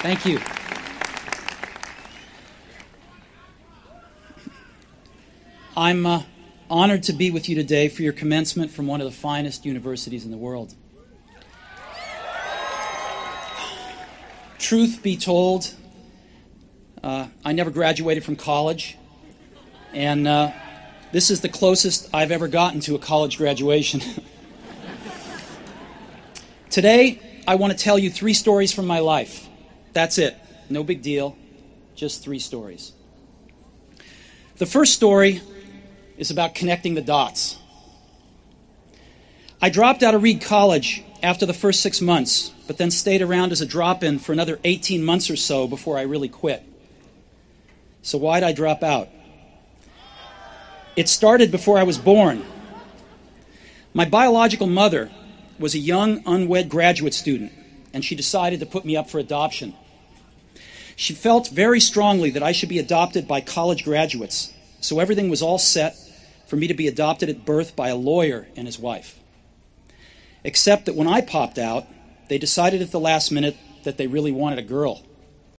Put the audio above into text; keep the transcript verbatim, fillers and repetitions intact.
Thank you. I'm uh, honored to be with you today for your commencement from one of the finest universities in the world. Truth be told, uh, I never graduated from college, and uh, this is the closest I've ever gotten to a college graduation. Today, I want to tell you three stories from my life. That's it. No big deal. Just three stories. The first story is about connecting the dots. I dropped out of Reed College after the first six months, but then stayed around as a drop-in for another eighteen months or so before I really quit. So why'd I drop out? It started before I was born. My biological mother was a young, unwed graduate student, and she decided to put me up for adoption. She felt very strongly that I should be adopted by college graduates, so everything was all set for me to be adopted at birth by a lawyer and his wife. Except that when I popped out, they decided at the last minute that they really wanted a girl.